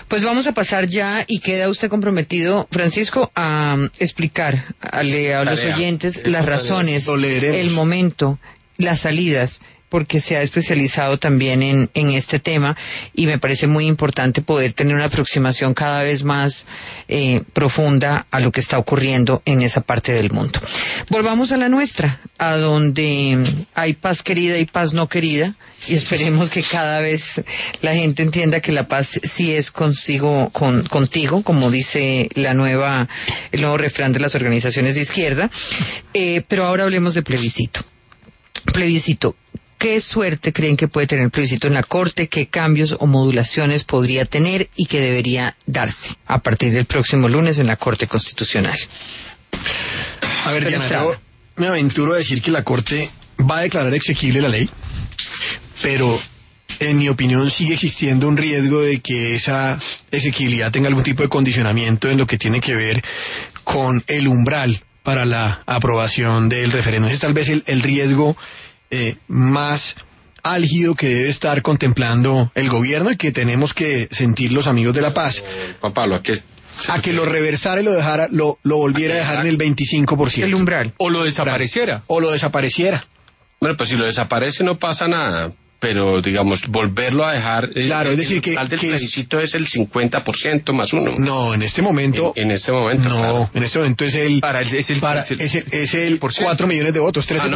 Pues vamos a pasar ya, y queda usted comprometido, Francisco, a explicar a los oyentes las razones, el momento, las salidas, porque se ha especializado también en este tema, y me parece muy importante poder tener una aproximación cada vez más profunda a lo que está ocurriendo en esa parte del mundo. Volvamos a la nuestra, a donde hay paz querida y paz no querida, y esperemos que cada vez la gente entienda que la paz sí es contigo, como dice el nuevo refrán de las organizaciones de izquierda. Pero ahora hablemos de plebiscito. Plebiscito. ¿Qué suerte creen que puede tener el plebiscito en la Corte? ¿Qué cambios o modulaciones podría tener y que debería darse a partir del próximo lunes en la Corte Constitucional? A ver, Diana, yo me aventuro a decir que la Corte va a declarar exequible la ley, pero en mi opinión sigue existiendo un riesgo de que esa exequibilidad tenga algún tipo de condicionamiento en lo que tiene que ver con el umbral para la aprobación del referéndum. Ese es tal vez el riesgo más álgido que debe estar contemplando el gobierno y que tenemos que sentir los amigos de la paz. Juan Pablo, a que lo reversara y lo volviera a dejar en el 25%. El umbral. O lo desapareciera. Bueno, pues si lo desaparece no pasa nada, pero digamos, volverlo a dejar... Claro, es decir que... El total del plebiscito es el 50% más uno. No, en este momento... En este momento, no, claro. En este momento es el... Es el 4 millones de votos, 13%.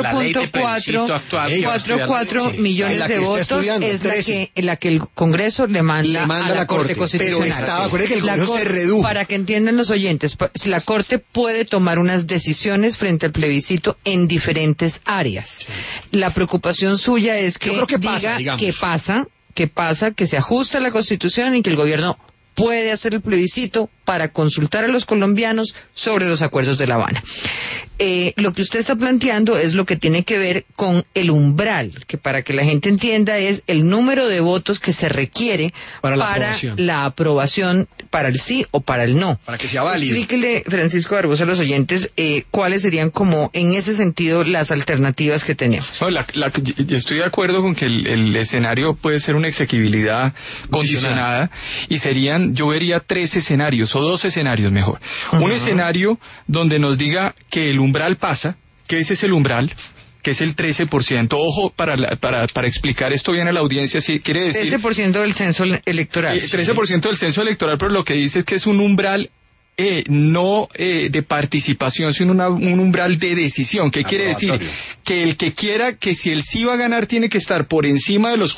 4.4 millones de votos es la que el Congreso le manda a la Corte Constitucional. Pero acuérdense que el Congreso se redujo. Para que entiendan los oyentes, la Corte puede tomar unas decisiones frente al plebiscito en diferentes áreas. Sí. La preocupación suya es que diga qué pasa, que se ajusta a la Constitución y que el gobierno puede hacer el plebiscito para consultar a los colombianos sobre los acuerdos de La Habana. Lo que usted está planteando es lo que tiene que ver con el umbral, que para que la gente entienda es el número de votos que se requiere para la aprobación, para el sí o para el no. Para que sea válido. Explíquele, Francisco Barbosa, a los oyentes cuáles serían como en ese sentido las alternativas que tenemos. Yo estoy de acuerdo con que el escenario puede ser una exequibilidad condicionada y yo vería 3 escenarios o 2 escenarios mejor. Uh-huh. Un escenario donde nos diga que el umbral pasa, que ese es el umbral, que es el 13%. Ojo, para explicar esto bien a la audiencia, sí quiere decir... 13% del censo electoral. 13% del censo electoral, pero lo que dice es que es un umbral no de participación, sino un umbral de decisión. ¿Qué quiere decir? Que el que quiera, que si el sí va a ganar, tiene que estar por encima de los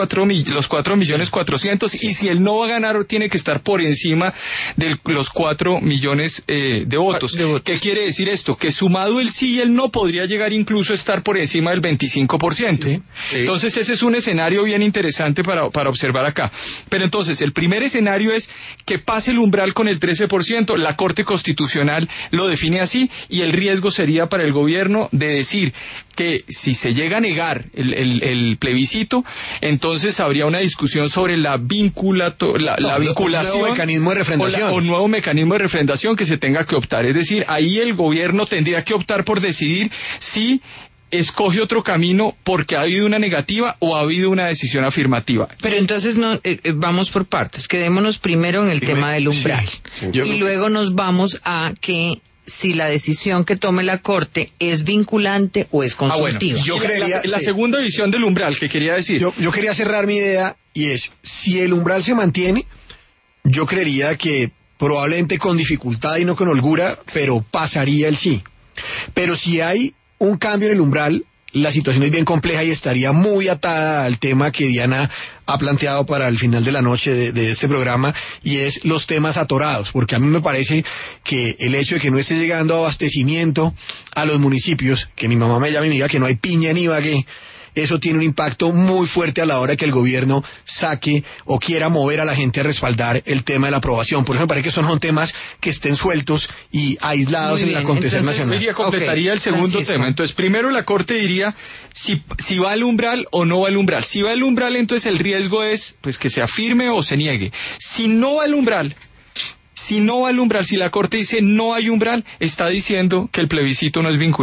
4.400.000, y si el no va a ganar, tiene que estar por encima de los 4 millones de votos. ¿Qué quiere decir esto? Que sumado el sí y el no, podría llegar incluso a estar por encima del 25%. Sí. Entonces ese es un escenario bien interesante para observar acá. Pero entonces, el primer escenario es que pase el umbral con el 13%, la Corte Constitucional lo define así, y el riesgo sería para el gobierno de decir que si se llega a negar el plebiscito, entonces habría una discusión sobre la vinculación, nuevo mecanismo de refrendación. O nuevo mecanismo de refrendación que se tenga que optar. Es decir, ahí el gobierno tendría que optar por decidir si escoge otro camino porque ha habido una negativa o ha habido una decisión afirmativa. Pero entonces vamos por partes. Quedémonos primero en el tema del umbral. Sí. Y luego nos vamos a que si la decisión que tome la Corte es vinculante o es consultiva. Yo creería la segunda visión del umbral que quería decir. Yo quería cerrar mi idea, y es, si el umbral se mantiene, yo creería que probablemente con dificultad y no con holgura, pero pasaría el sí. Pero si hay un cambio en el umbral, la situación es bien compleja y estaría muy atada al tema que Diana ha planteado para el final de la noche de este programa, y es los temas atorados, porque a mí me parece que el hecho de que no esté llegando abastecimiento a los municipios, que mi mamá me llame y me diga que no hay piña en Ibagué, eso tiene un impacto muy fuerte a la hora que el gobierno saque o quiera mover a la gente a respaldar el tema de la aprobación. Por eso me parece que esos son temas que estén sueltos y aislados en el acontecer nacional. Yo completaría el segundo tema. Entonces, primero la Corte diría si va al umbral o no va al umbral. Si va al umbral, entonces el riesgo es pues que se afirme o se niegue. Si no va al umbral, si la Corte dice no hay umbral, está diciendo que el plebiscito no es vinculante.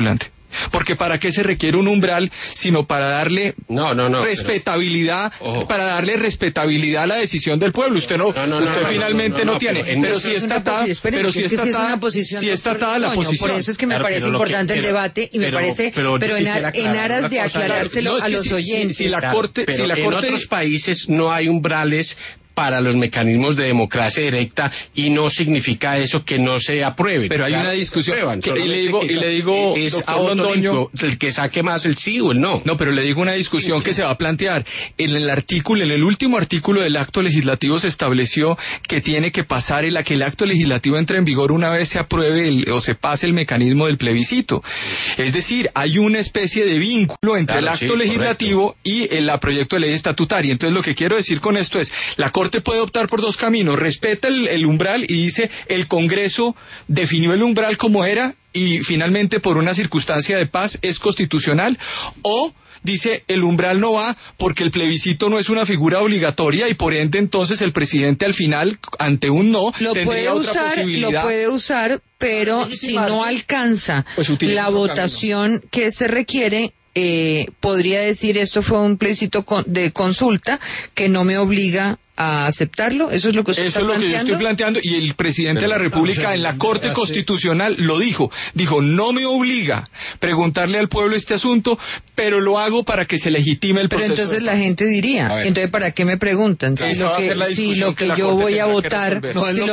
Porque ¿para qué se requiere un umbral sino para darle respetabilidad, para darle respetabilidad a la decisión del pueblo? Usted finalmente no tiene. Pero si está atada, si está atada la posición. Por eso es que me parece importante el debate y me parece, pero en aras de aclarárselo a los oyentes. Si la Corte en otros países no hay umbrales para los mecanismos de democracia directa y no significa eso que no se aprueben. Pero hay una discusión y le digo es doctor Londoño, el que saque más el sí o el no. No, pero le digo una discusión que se va a plantear. En el último artículo del acto legislativo se estableció que tiene que pasar que el acto legislativo entre en vigor una vez se apruebe o se pase el mecanismo del plebiscito. Es decir, hay una especie de vínculo entre el acto legislativo y el proyecto de ley estatutaria. Entonces lo que quiero decir con esto es, la Corte puede optar por dos caminos: respeta el umbral y dice el Congreso definió el umbral como era y finalmente por una circunstancia de paz es constitucional, o dice el umbral no va porque el plebiscito no es una figura obligatoria y por ende entonces el presidente al final ante un no tendría otra posibilidad. Lo puede usar, pero si no alcanza la votación que se requiere, podría decir esto fue un plebiscito de consulta que no me obliga a aceptarlo. Eso es lo que usted está planteando. Eso es lo que yo estoy planteando, y el presidente de la República en la Corte Constitucional lo dijo, no me obliga preguntarle al pueblo este asunto, pero lo hago para que se legitime el proceso. Pero entonces la gente diría, entonces ¿para qué me preguntan? Si lo que yo voy a votar,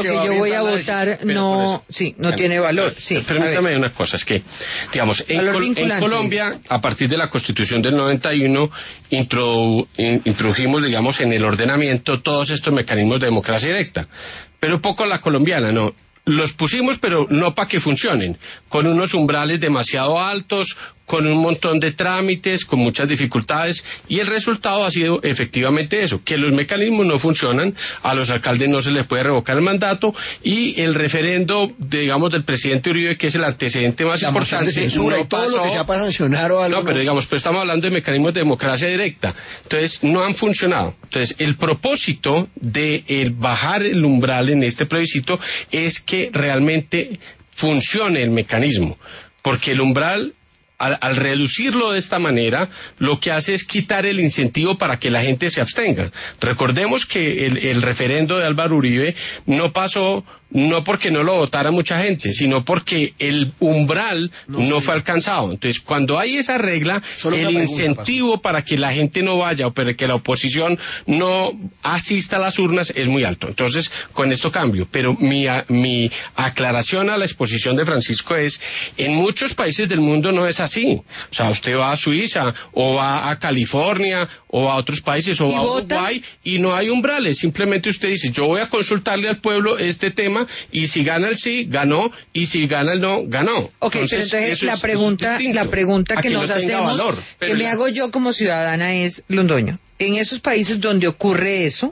no tiene valor. Sí, permítame una cosa, es que, digamos, en Colombia, a partir de la Constitución del 91, introdujimos, digamos, en el ordenamiento todos estos mecanismos de democracia directa, pero poco a la colombiana, ¿no? Los pusimos, pero no para que funcionen, con unos umbrales demasiado altos, con un montón de trámites, con muchas dificultades, y el resultado ha sido efectivamente eso, que los mecanismos no funcionan, a los alcaldes no se les puede revocar el mandato, y el referendo, digamos, del presidente Uribe, que es el antecedente más importante, censura y todo lo que sea para sancionar o algo. No, pero digamos, pues estamos hablando de mecanismos de democracia directa, entonces no han funcionado. Entonces, el propósito de bajar el umbral en este plebiscito es que realmente funcione el mecanismo, porque el umbral, al reducirlo de esta manera, lo que hace es quitar el incentivo para que la gente se abstenga. Recordemos que el referendo de Álvaro Uribe no pasó no porque no lo votara mucha gente, sino porque el umbral no fue alcanzado. Entonces, cuando hay esa regla, el incentivo para que la gente no vaya o para que la oposición no asista a las urnas es muy alto. Entonces, con esto cambio. Pero mi aclaración a la exposición de Francisco es, en muchos países del mundo no es así. O sea, usted va a Suiza o va a California o a otros países o va a Uruguay y no hay umbrales. Simplemente usted dice, yo voy a consultarle al pueblo este tema y si gana el sí, ganó, y si gana el no, ganó. Ok, entonces, pero entonces la pregunta que nos hacemos, que me hago yo como ciudadana es, Londoño, en esos países donde ocurre eso,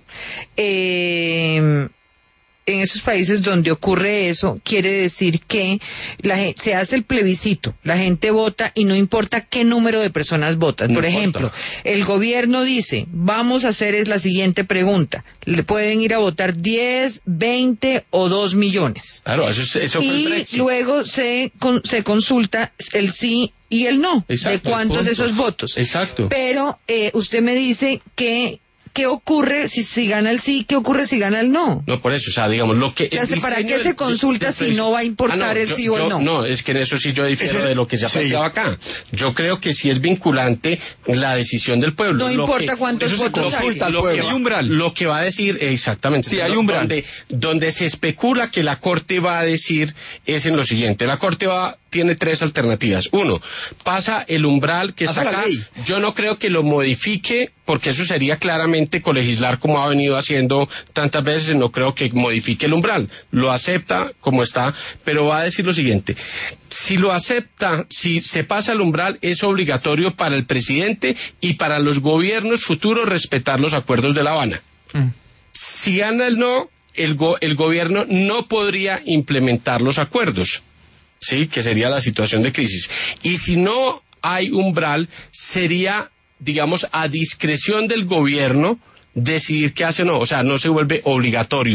quiere decir que se hace el plebiscito, la gente vota y no importa qué número de personas votan. Por ejemplo, el gobierno dice, vamos a hacer la siguiente pregunta, le pueden ir a votar 10, 20 o 2 millones. Claro, eso fue el Brexit. Y luego se consulta el sí y el no. Exacto, de cuántos de esos votos. Exacto. Pero usted me dice que ¿qué ocurre si gana el sí? ¿Qué ocurre si gana el no? No, por eso, o sea, digamos, lo que... O sea, ¿para qué se consulta si no va a importar el sí o el no? No, es que en eso sí yo difiero de lo que se ha planteado acá. Yo creo que sí es vinculante la decisión del pueblo. No importa cuántos votos hay. Lo que va a decir, exactamente. Sí, hay umbral. Donde se especula que la Corte va a decir es en lo siguiente. La Corte tiene 3 alternativas. 1, pasa el umbral que está acá. Yo no creo que lo modifique, porque eso sería claramente colegislar como ha venido haciendo tantas veces. No creo que modifique el umbral. Lo acepta como está, pero va a decir lo siguiente. Si lo acepta, si se pasa el umbral, es obligatorio para el presidente y para los gobiernos futuros respetar los acuerdos de La Habana. Si gana el no, el gobierno no podría implementar los acuerdos. Sí, que sería la situación de crisis. Y si no hay umbral, sería, digamos, a discreción del gobierno decidir qué hace o no. O sea, no se vuelve obligatorio.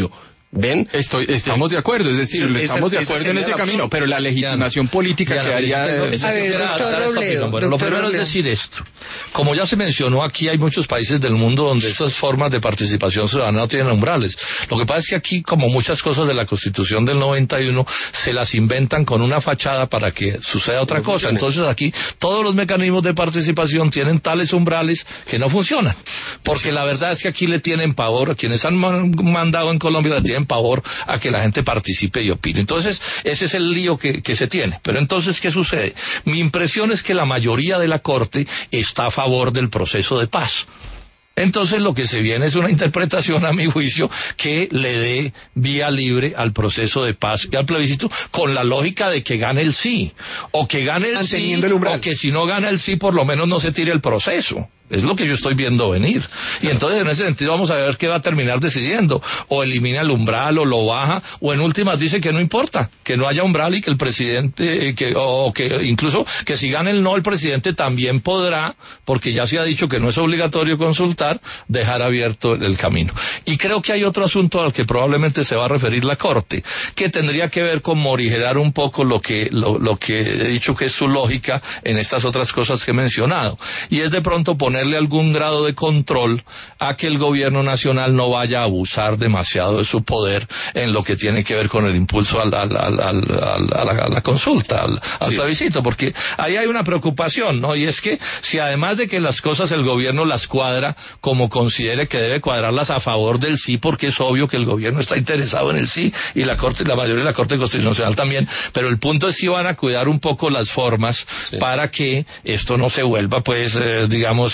¿Ven? Estamos de acuerdo, es decir, estamos de acuerdo en ese camino, pero la legitimación política que haría... Lo primero es decir esto. Como ya se mencionó, aquí hay muchos países del mundo donde esas formas de participación ciudadana no tienen umbrales. Lo que pasa es que aquí, como muchas cosas de la Constitución del 91, se las inventan con una fachada para que suceda otra cosa. Entonces aquí todos los mecanismos de participación tienen tales umbrales que no funcionan. Porque la verdad es que aquí le tienen pavor, a quienes han mandado en Colombia le tienen pavor a que la gente participe y opine. Entonces, ese es el lío que se tiene. Pero entonces, ¿qué sucede? Mi impresión es que la mayoría de la Corte está a favor del proceso de paz. Entonces lo que se viene es una interpretación, a mi juicio, que le dé vía libre al proceso de paz y al plebiscito, con la lógica de que gane el sí, o que gane el sí, o que si no gana el sí, por lo menos no se tire el proceso. Es lo que yo estoy viendo venir. Y entonces, en ese sentido, vamos a ver qué va a terminar decidiendo. O elimina el umbral, o lo baja, o en últimas dice que no importa, que no haya umbral y que el presidente, o que incluso que si gana el no, el presidente también podrá, porque ya se ha dicho que no es obligatorio consultar, dejar abierto el camino. Y creo que hay otro asunto al que probablemente se va a referir la Corte, que tendría que ver con morigerar un poco lo que he dicho que es su lógica en estas otras cosas que he mencionado. Y es de pronto ponerle algún grado de control a que el gobierno nacional no vaya a abusar demasiado de su poder en lo que tiene que ver con el impulso a la consulta, al plebiscito, porque ahí hay una preocupación, ¿no? Y es que si además de que las cosas el gobierno las cuadra como considere que debe cuadrarlas a favor del sí, porque es obvio que el gobierno está interesado en el sí, y la mayoría de la Corte Constitucional también, pero el punto es si van a cuidar un poco las formas para que esto no se vuelva, pues, digamos,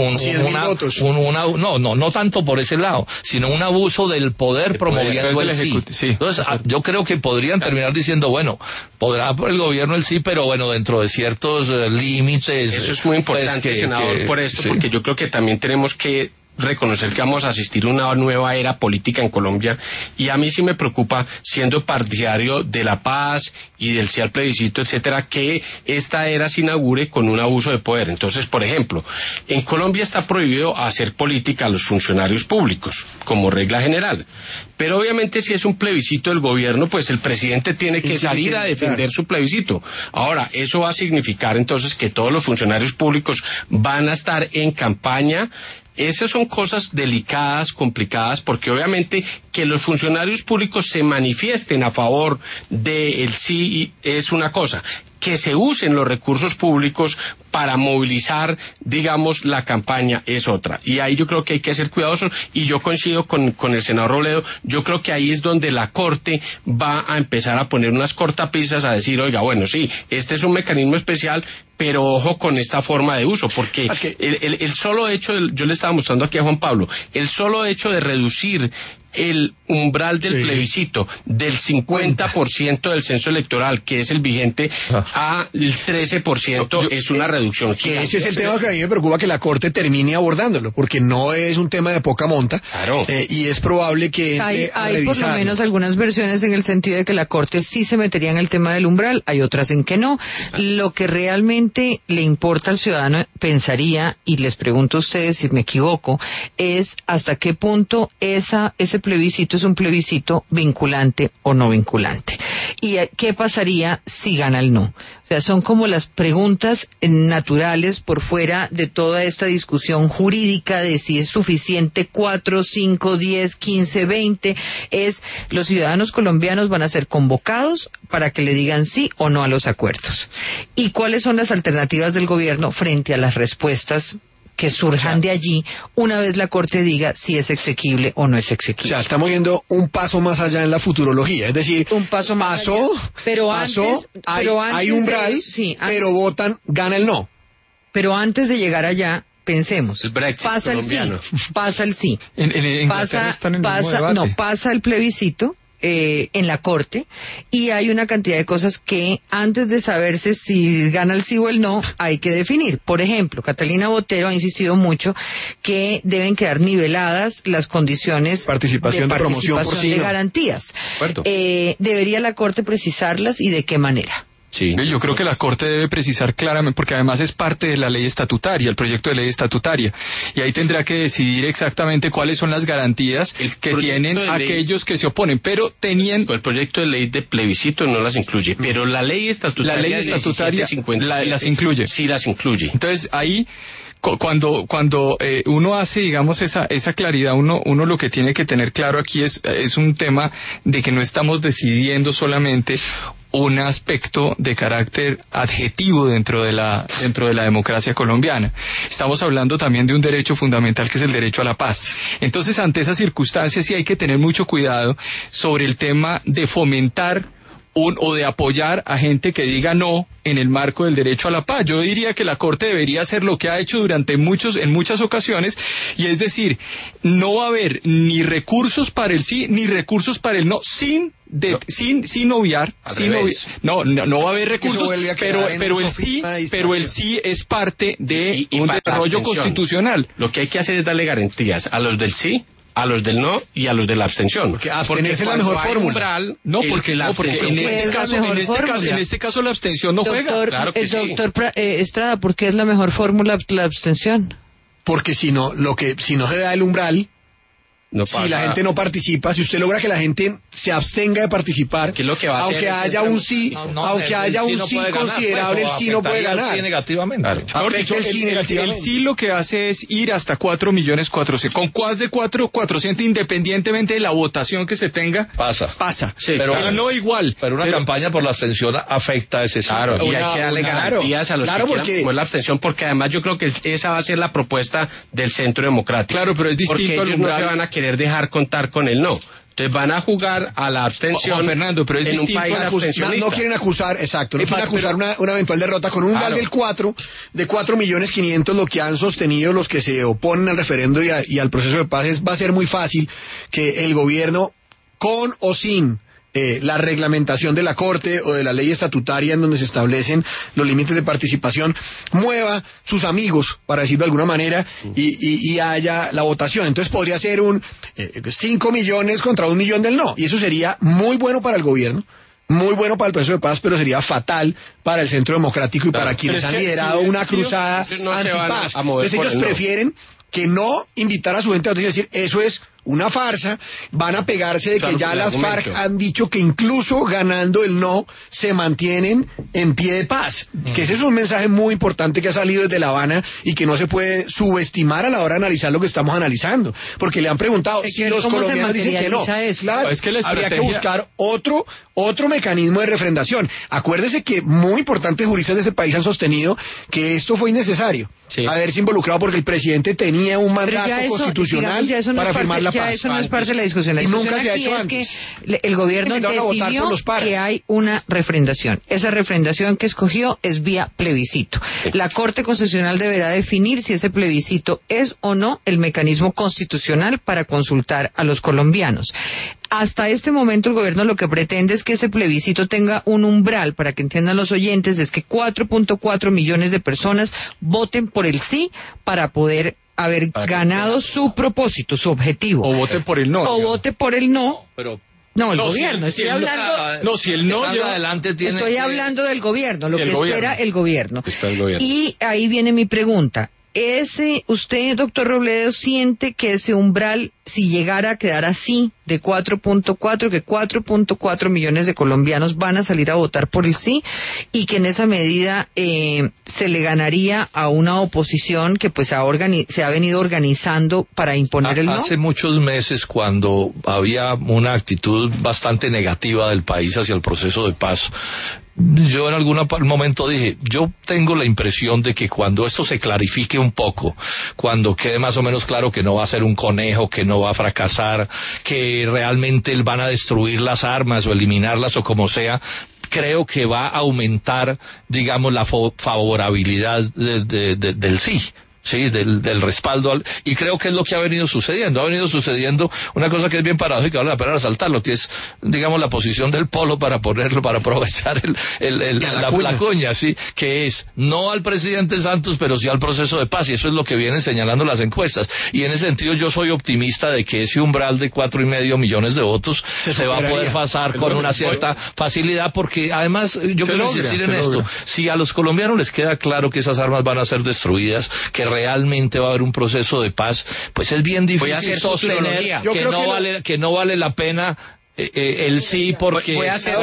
no tanto por ese lado, sino un abuso del poder promoviendo el sí. Entonces, yo creo que podrían terminar diciendo, bueno, podrá por el gobierno el sí, pero bueno, dentro de ciertos límites. Eso es muy importante, senador, por esto, porque yo creo que también tenemos que reconocer que vamos a asistir a una nueva era política en Colombia, y a mí sí me preocupa, siendo partidario de la paz y del sí al plebiscito, etcétera, que esta era se inaugure con un abuso de poder. Entonces, por ejemplo, en Colombia está prohibido hacer política a los funcionarios públicos, como regla general. Pero obviamente si es un plebiscito del gobierno, pues el presidente tiene que salir a defender su plebiscito. Ahora, eso va a significar entonces que todos los funcionarios públicos van a estar en campaña. Esas son cosas delicadas, complicadas, porque obviamente que los funcionarios públicos se manifiesten a favor del sí es una cosa. Que se usen los recursos públicos para movilizar, digamos, la campaña es otra. Y ahí yo creo que hay que ser cuidadosos, y yo coincido con el senador Robledo. Yo creo que ahí es donde la Corte va a empezar a poner unas cortapisas, a decir, oiga, bueno, sí, este es un mecanismo especial, pero ojo con esta forma de uso, porque el solo hecho, yo le estaba mostrando aquí a Juan Pablo, el solo hecho de reducir el umbral del plebiscito del 50% del censo electoral, que es el vigente, al 13%, es una reducción gigante. Ese es el tema que a mí me preocupa, que la Corte termine abordándolo, porque no es un tema de poca monta. Claro. Y es probable que hay por lo menos algunas versiones en el sentido de que la Corte sí se metería en el tema del umbral, hay otras en que no. Lo que realmente le importa al ciudadano, pensaría, y les pregunto a ustedes si me equivoco, es hasta qué punto ese plebiscito es un plebiscito vinculante o no vinculante. ¿Y qué pasaría si gana el no? O sea, son como las preguntas naturales por fuera de toda esta discusión jurídica de si es suficiente 4, 5, 10, 15, 20. Es los ciudadanos colombianos van a ser convocados para que le digan sí o no a los acuerdos. ¿Y cuáles son las alternativas del gobierno frente a las respuestas que surjan de allí una vez la Corte diga si es exequible o no es exequible? O sea, estamos yendo un paso más allá en la futurología, es decir, un paso más allá. Pero antes hay umbral, pero votan, gana el no. Pero antes de llegar allá, pensemos, el Brexit pasa colombiano. el sí, pasa el sí, pasa el plebiscito en la Corte, y hay una cantidad de cosas que antes de saberse si gana el sí o el no hay que definir. Por ejemplo, Catalina Botero ha insistido mucho que deben quedar niveladas las condiciones participación de promoción por sí, de garantías. ¿Debería la Corte precisarlas y de qué manera? Sí. Yo creo que la Corte debe precisar claramente, porque además es parte de la ley estatutaria, el proyecto de ley estatutaria, y ahí tendrá que decidir exactamente cuáles son las garantías que tienen aquellos que se oponen, pero teniendo... El proyecto de ley de plebiscito no las incluye, pero la ley estatutaria, las incluye. Sí las incluye. Entonces ahí... Cuando uno hace, digamos, esa claridad, uno lo que tiene que tener claro aquí es un tema de que no estamos decidiendo solamente un aspecto de carácter adjetivo dentro de la democracia colombiana. Estamos hablando también de un derecho fundamental que es el derecho a la paz. Entonces, ante esas circunstancias sí hay que tener mucho cuidado sobre el tema de fomentar o de apoyar a gente que diga no en el marco del derecho a la paz. Yo diría que la Corte debería hacer lo que ha hecho en muchas ocasiones, y es decir, no va a haber ni recursos para el sí ni recursos para el no, sin obviar, no va a haber recursos, pero el sí es parte de un desarrollo constitucional. Lo que hay que hacer es darle garantías a los del sí, a los del no y a los de la abstención. Porque abstenerse es la mejor fórmula. En este caso la abstención no juega. Claro que doctor Estrada, ¿por qué es la mejor fórmula la abstención? Porque si no se da el umbral, si la gente no participa, si usted logra que la gente se abstenga de participar, aunque haya un sí considerable, el sí no puede ganar. Sí negativamente. El sí lo que hace es ir hasta 4.400.000, con más de 400, independientemente de la votación que se tenga, pasa. Sí, pero no igual. Pero una campaña por la abstención afecta a ese sí. Claro, y hay que darle garantías a los que quieran por la abstención, porque además yo creo que esa va a ser la propuesta del Centro Democrático. Claro, pero es distinto. Porque ellos no se van a querer dejar contar con el no. Entonces van a jugar a la abstención. Juan Fernando, pero es en distinto. Un país abstencionista. No quieren acusar, exacto, no quieren acusar una eventual derrota con un umbral del 4.500.000, lo que han sostenido los que se oponen al referendo y al proceso de paz va a ser muy fácil que el gobierno, con o sin la reglamentación de la Corte o de la ley estatutaria en donde se establecen los límites de participación, mueva sus amigos, para decirlo de alguna manera, y haya la votación. Entonces podría ser 5 millones contra 1 millón del no, y eso sería muy bueno para el gobierno, muy bueno para el proceso de paz, pero sería fatal para el Centro Democrático y para quienes han liderado una cruzada antipaz. Entonces ellos prefieren que no invitar a su gente a decir, eso es una farsa, van a pegarse de que ya las FARC han dicho que incluso ganando el no se mantienen en pie de paz, que ese es un mensaje muy importante que ha salido desde La Habana y que no se puede subestimar a la hora de analizar lo que estamos analizando, porque le han preguntado si los colombianos dicen que no, claro, es que habría que buscar otro mecanismo de refrendación. Acuérdese que muy importantes juristas de ese país han sostenido que esto fue innecesario haberse involucrado porque el presidente tenía un mandato constitucional para firmar la paz. Eso no es parte de la discusión. La discusión nunca se ha hecho es que el gobierno decidió que hay una refrendación. Esa refrendación que escogió es vía plebiscito. La Corte Constitucional deberá definir si ese plebiscito es o no el mecanismo constitucional para consultar a los colombianos. Hasta este momento el gobierno lo que pretende es que ese plebiscito tenga un umbral, para que entiendan los oyentes, es que 4.4 millones de personas voten por el sí para poder haber ganado su propósito, su objetivo. O vote por el no. O vote por el no. No, el gobierno. Estoy hablando del gobierno, lo que espera el gobierno. Y ahí viene mi pregunta. ¿Usted, doctor Robledo, siente que ese umbral, si llegara a quedar así, de 4.4, que 4.4 millones de colombianos van a salir a votar por el sí, y que en esa medida se le ganaría a una oposición que pues se ha venido organizando para imponer el no? Hace muchos meses, cuando había una actitud bastante negativa del país hacia el proceso de paz, yo en algún momento dije, yo tengo la impresión de que cuando esto se clarifique un poco, cuando quede más o menos claro que no va a ser un conejo, que no va a fracasar, que realmente van a destruir las armas o eliminarlas o como sea, creo que va a aumentar, digamos, la favorabilidad del sí. sí, del respaldo y creo que es lo que ha venido sucediendo una cosa que es bien paradójica, vale la pena resaltarlo, que es, digamos, la posición del polo para aprovechar la cuña, sí, que es no al presidente Santos, pero sí al proceso de paz, y eso es lo que vienen señalando las encuestas, y en ese sentido yo soy optimista de que ese umbral de 4,5 millones de votos se va a poder pasar con una cierta facilidad, porque además yo quiero insistir en esto, si a los colombianos les queda claro que esas armas van a ser destruidas, que realmente va a haber un proceso de paz, pues es bien difícil sostener que no vale la pena el sí porque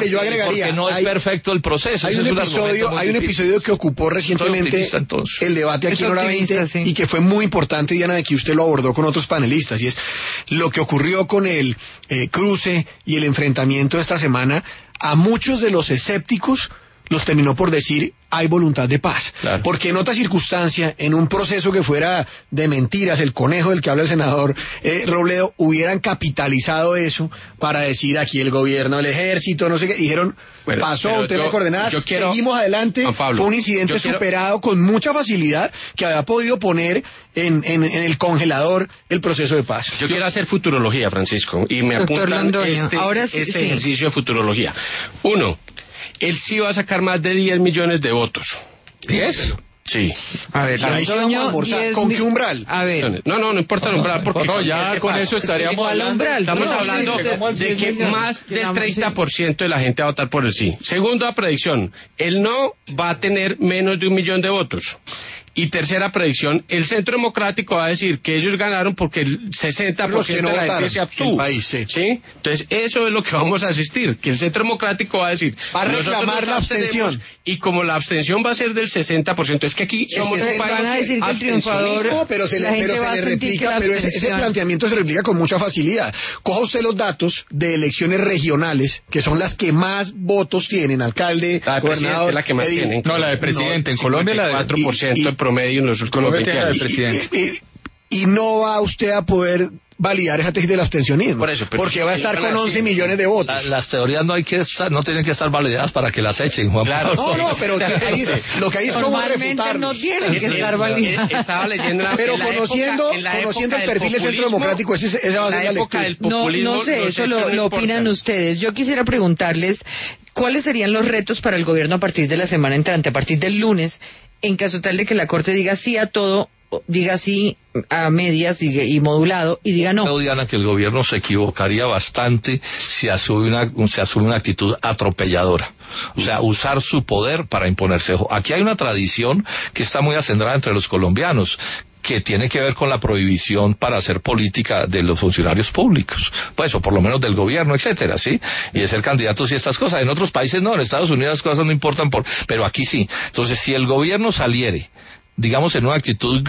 no es perfecto el proceso. Hay un episodio que ocupó recientemente el debate aquí en Hora 20 y que fue muy importante, Diana, de que usted lo abordó con otros panelistas, y es lo que ocurrió con el cruce y el enfrentamiento de esta semana. A muchos de los escépticos los terminó por decir hay voluntad de paz. Claro. Porque en otra circunstancia, en un proceso que fuera de mentiras, el conejo del que habla el senador Robledo, hubieran capitalizado eso para decir aquí el gobierno, el ejército, no sé qué, dijeron, pasó un tema de coordenadas, seguimos adelante, Pablo, fue un incidente superado con mucha facilidad que había podido poner en el congelador el proceso de paz. Yo quiero hacer futurología, Francisco, y me apuntan este ejercicio de futurología. 1. Él sí va a sacar más de 10 millones de votos. ¿10? Sí. A ver, ¿con qué umbral? A ver. No importa el umbral, porque ya con eso estaríamos hablando. Estamos hablando de que más del 30% de la gente va a votar por el sí. Segunda predicción, el no va a tener menos de 1 millón de votos. Y tercera predicción, el Centro Democrático va a decir que ellos ganaron porque el 60% de la gente se abstuvo. ¿Sí? Entonces, eso es lo que vamos a asistir, que el Centro Democrático va a decir, va a reclamar la abstención. Y como la abstención va a ser del 60%, es que aquí somos un país van a decir que el triunfador, no, pero se le replica, pero ese planteamiento se replica con mucha facilidad. Coja usted los datos de elecciones regionales, que son las que más votos tienen, alcalde, gobernador. Es la que más tienen. No, la de presidente. En Colombia la de 4% promedio en los últimos 20 años. Y no va usted a poder validar esa tesis del abstencionismo. Por eso, porque va a estar con 11 millones de votos. Las teorías no tienen que estar validadas para que las echen, Juan Pablo. No, pero lo que hay es como refutarlos. No tienen que estar validadas. Estaba leyendo pero conociendo el perfil del Centro Democrático, esa va a ser la lectura. No sé, eso lo opinan ustedes. Yo quisiera preguntarles cuáles serían los retos para el gobierno a partir de la semana entrante, a partir del lunes, en caso tal de que la Corte diga sí a todo, diga sí a medias y modulado, y diga no. Creo, Diana, que el gobierno se equivocaría bastante si asume una actitud atropelladora. O sea, usar su poder para imponerse. Aquí hay una tradición que está muy acendrada entre los colombianos, que tiene que ver con la prohibición para hacer política de los funcionarios públicos, pues, o por lo menos del gobierno, etcétera, ¿sí? Y de ser candidatos y estas cosas. En otros países no, en Estados Unidos las cosas no importan, pero aquí sí. Entonces, si el gobierno saliere, digamos, en una actitud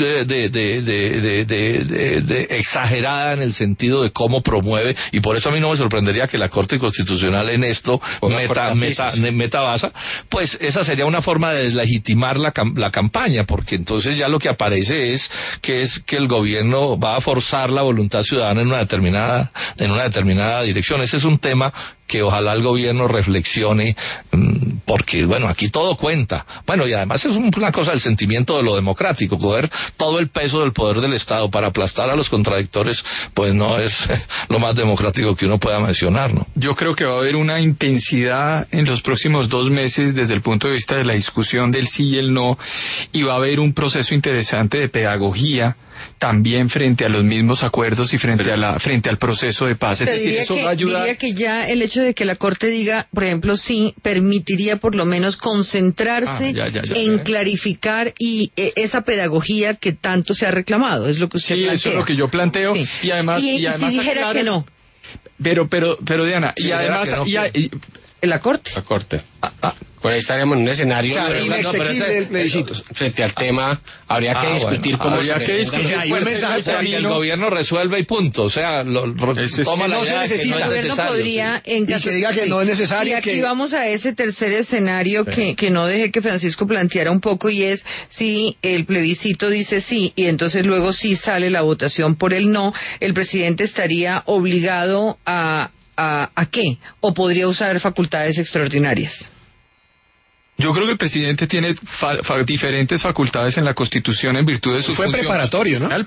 de exagerada en el sentido de cómo promueve, y por eso a mí no me sorprendería que la Corte Constitucional en esto meta basa, pues esa sería una forma de deslegitimar la campaña, porque entonces ya lo que aparece es que el gobierno va a forzar la voluntad ciudadana en una determinada dirección. Ese es un tema que ojalá el gobierno reflexione, porque, bueno, aquí todo cuenta. Bueno, y además es una cosa del sentimiento de lo democrático, coger todo el peso del poder del Estado para aplastar a los contradictores, pues no es lo más democrático que uno pueda mencionar, ¿no? Yo creo que va a haber una intensidad en los próximos 2 meses desde el punto de vista de la discusión del sí y el no, y va a haber un proceso interesante de pedagogía también frente a los mismos acuerdos y frente al proceso de paz. Es decir, eso va a ayudar. Diría que ya el hecho de que la Corte diga, por ejemplo, sí, permitiría por lo menos concentrarse en clarificar y esa pedagogía que tanto se ha reclamado, es lo que usted plantea. Sí, eso es lo que yo planteo. Sí. Y además si dijera que no. Pero Diana, y además la Corte. La Corte. Pues ahí estaríamos en un escenario frente al tema. Habría que discutir cómo hay un mensaje para que el gobierno resuelva y punto. O sea, toma la idea que no es necesario. Podría, en caso, que diga que no es necesario. Y aquí vamos a ese tercer escenario que no dejé que Francisco planteara un poco, y es si el plebiscito dice sí y entonces luego sí sale la votación por el no, el presidente estaría obligado ¿a qué? ¿O podría usar facultades extraordinarias? Yo creo que el presidente tiene diferentes facultades en la Constitución en virtud de sus funciones. Fue preparatorio, ¿no?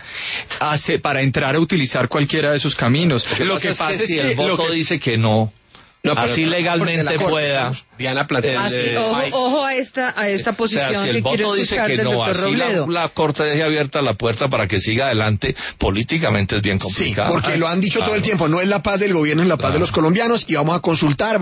Para entrar a utilizar cualquiera de esos caminos. Lo que pasa es que si el voto dice que no, así legalmente pueda. Diana plantea. Ojo a esta posición, o sea, si el que quiero voto dice que del no, doctor así Robledo. la Corte deje abierta la puerta para que siga adelante, políticamente es bien complicado. Sí, porque lo han dicho todo el tiempo, no es la paz del gobierno, es la paz de los colombianos, y vamos a consultar,